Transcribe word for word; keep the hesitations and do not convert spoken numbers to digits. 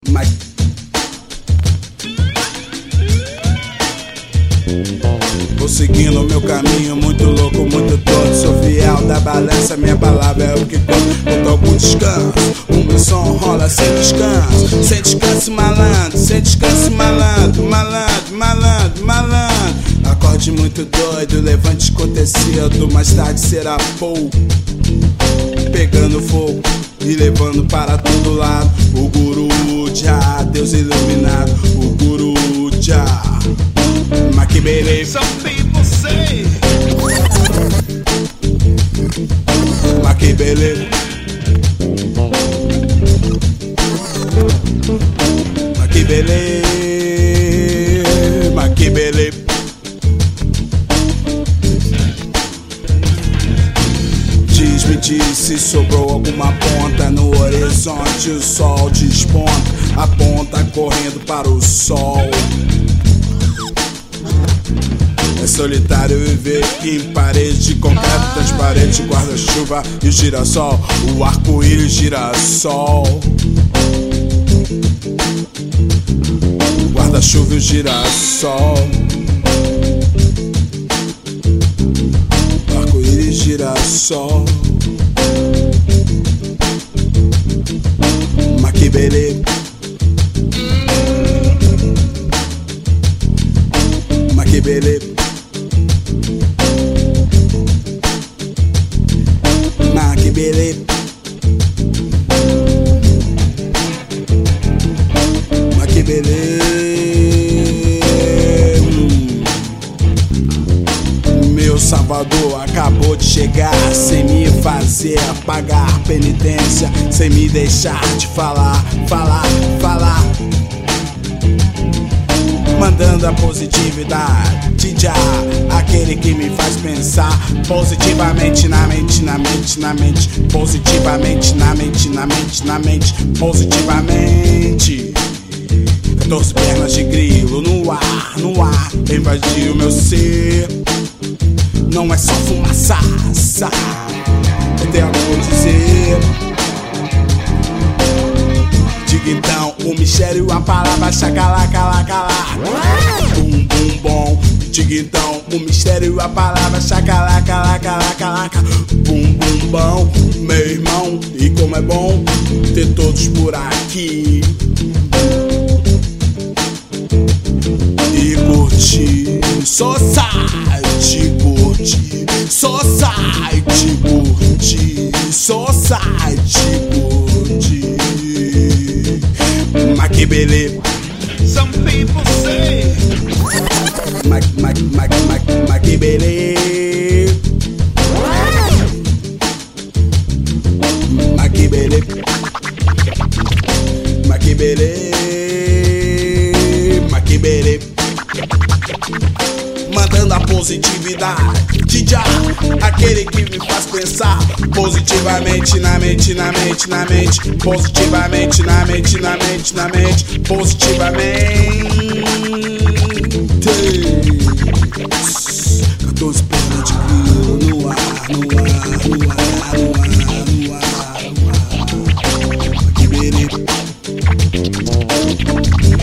Mas vou seguindo o meu caminho, muito louco, muito doido. Sou fiel da balança, minha palavra é o que conta. Eu tô com descanso, o meu som rola sem descanso. Sem descanso, malandro, sem descanso, malandro. Malandro, malandro, malandro. Acorde muito doido, levante acontecido. Mais tarde será pouco, pegando fogo e levando para todo lado. O Guru Já, Deus iluminado. O Guru Já, Makibele. Some people say Makibele. Makibele. Makibele. Diz-me, diz se sobrou alguma ponta no horizonte. O sol desponta, a ponta correndo para o sol. É solitário viver em parede de concreto transparente, guarda-chuva e girassol. O arco-íris girassol. Guarda-chuva e girassol. Arco-íris girassol. Makibele. Makibele. Makibele. Makibele. Meu Salvador acabou de chegar, sem me fazer pagar penitência, sem me deixar de falar, falar, falar. Mandando a positividade já, aquele que me faz pensar positivamente na mente, na mente, na mente. Positivamente na mente, na mente, na mente. Positivamente. Quatorze pernas de grilo no ar, no ar. Invadiu o meu ser. Não é só fumaça, eu tenho algo a dizer. Diga então o mistério, a palavra chacalá, calá, calá. Bum, bum, bom. Diga então o mistério, a palavra chacalá, calá, calá, calá. Bum, bum, bom, meu irmão. E como é bom ter todos por aqui e curtir. Society, curtir. Society, curtir. Society, curtir. Makibele. some people say Mak, mak, mak, mak, Makibele. Makibele. Makibele. Makibele. Mandando a positividade já, aquele que me faz pensar positivamente na mente, na mente, na mente. Positivamente na mente, na mente, na mente. Positivamente. Quatorze pernas de grilo no ar, no ar, no ar, no ar, no ar, no ar. Makibele.